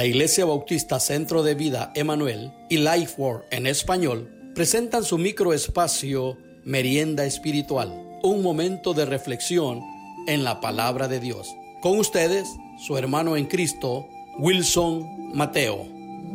La Iglesia Bautista Centro de Vida Emanuel y Lifeword en español presentan su microespacio Merienda Espiritual, un momento de reflexión en la palabra de Dios. Con ustedes, su hermano en Cristo, Wilson Mateo.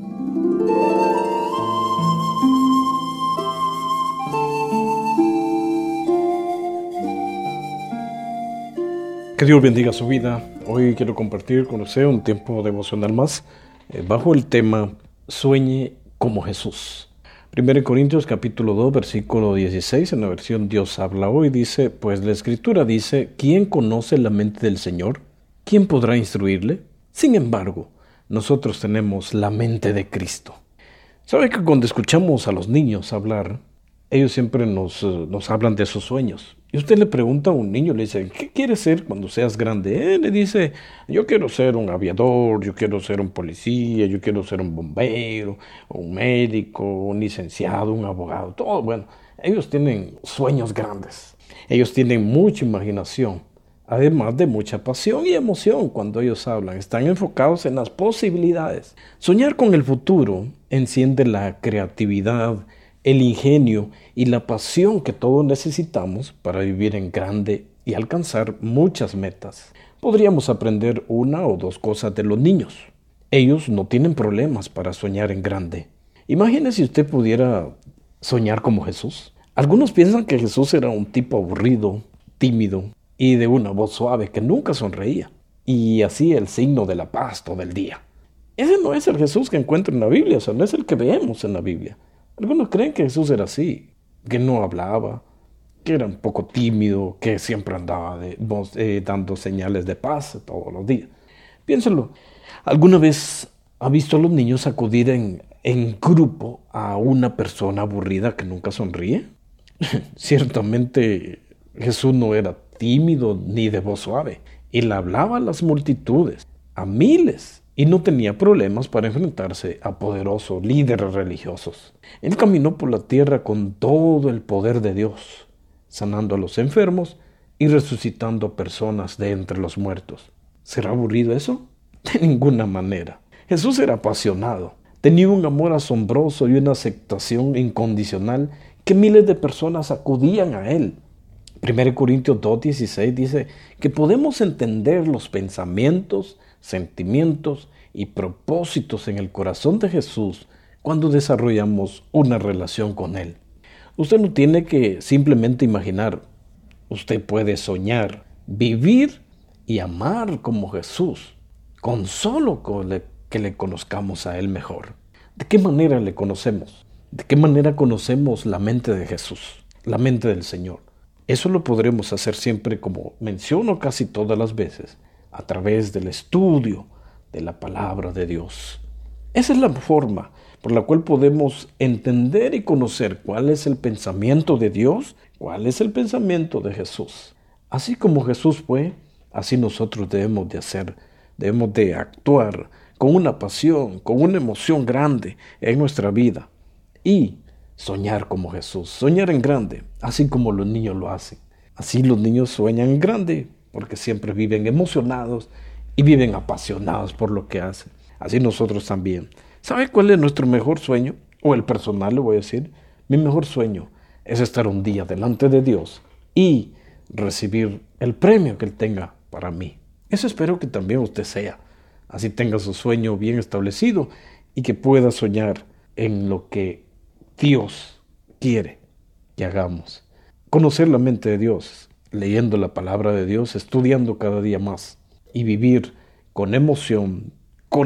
Que Dios bendiga su vida. Hoy quiero compartir con usted un tiempo devocional más bajo el tema Sueñe como Jesús. 1 Corintios capítulo 2 versículo 16 en la versión Dios habla hoy dice: pues la Escritura dice, ¿quién conoce la mente del Señor? ¿Quién podrá instruirle? Sin embargo, nosotros tenemos la mente de Cristo. ¿Sabe que cuando escuchamos a los niños hablar, ellos siempre nos hablan de sus sueños? Y usted le pregunta a un niño, le dice, ¿qué quieres ser cuando seas grande? Él le dice, yo quiero ser un aviador, yo quiero ser un policía, yo quiero ser un bombero, un médico, un licenciado, un abogado, todo. Bueno, ellos tienen sueños grandes. Ellos tienen mucha imaginación, además de mucha pasión y emoción cuando ellos hablan. Están enfocados en las posibilidades. Soñar con el futuro enciende la creatividad, el ingenio y la pasión que todos necesitamos para vivir en grande y alcanzar muchas metas. Podríamos aprender una o dos cosas de los niños. Ellos no tienen problemas para soñar en grande. Imagine si usted pudiera soñar como Jesús. Algunos piensan que Jesús era un tipo aburrido, tímido y de una voz suave que nunca sonreía y hacía el signo de la paz todo el día. Ese no es el Jesús que encuentra en la Biblia, o sea, no es el que vemos en la Biblia. Algunos creen que Jesús era así, que no hablaba, que era un poco tímido, que siempre andaba dando señales de paz todos los días. Piénselo, ¿alguna vez ha visto a los niños acudir en grupo a una persona aburrida que nunca sonríe? Ciertamente Jesús no era tímido ni de voz suave. Él hablaba a las multitudes, a miles. Y no tenía problemas para enfrentarse a poderosos líderes religiosos. Él caminó por la tierra con todo el poder de Dios, sanando a los enfermos y resucitando a personas de entre los muertos. ¿Será aburrido eso? De ninguna manera. Jesús era apasionado, tenía un amor asombroso y una aceptación incondicional que miles de personas acudían a él. 1 Corintios 2:16 dice que podemos entender los pensamientos, sentimientos y propósitos en el corazón de Jesús cuando desarrollamos una relación con Él. Usted no tiene que simplemente imaginar, usted puede soñar, vivir y amar como Jesús, con solo que le conozcamos a Él mejor. ¿De qué manera le conocemos? ¿De qué manera conocemos la mente de Jesús, la mente del Señor? Eso lo podremos hacer siempre, como menciono casi todas las veces, a través del estudio de la palabra de Dios. Esa es la forma por la cual podemos entender y conocer cuál es el pensamiento de Dios, cuál es el pensamiento de Jesús. Así como Jesús fue, así nosotros debemos de hacer, debemos de actuar con una pasión, con una emoción grande en nuestra vida y soñar como Jesús, soñar en grande, así como los niños lo hacen. Así los niños sueñan en grande, porque siempre viven emocionados y viven apasionados por lo que hacen. Así nosotros también. ¿Sabe cuál es nuestro mejor sueño? O el personal, le voy a decir. Mi mejor sueño es estar un día delante de Dios y recibir el premio que Él tenga para mí. Eso espero que también usted sea. Así tenga su sueño bien establecido y que pueda soñar en lo que Dios quiere que hagamos. Conocer la mente de Dios, leyendo la palabra de Dios, estudiando cada día más y vivir con emoción, con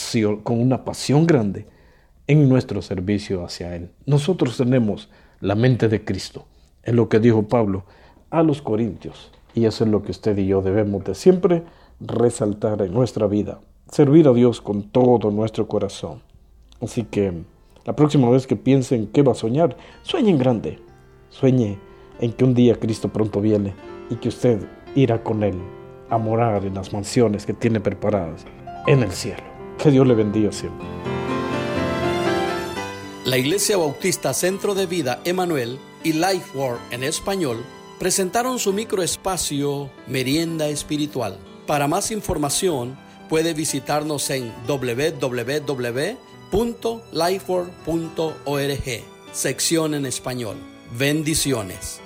una pasión grande en nuestro servicio hacia Él. Nosotros tenemos la mente de Cristo, es lo que dijo Pablo a los Corintios, y eso es lo que usted y yo debemos de siempre resaltar en nuestra vida, servir a Dios con todo nuestro corazón. Así que la próxima vez que piensen qué va a soñar, sueñe en grande, sueñe en que un día Cristo pronto viene y que usted irá con Él a morar en las mansiones que tiene preparadas en el cielo. Que Dios le bendiga siempre. La Iglesia Bautista Centro de Vida Emanuel y Lifeword en español presentaron su microespacio Merienda Espiritual. Para más información, puede visitarnos en www.lifeword.org, sección en español. Bendiciones.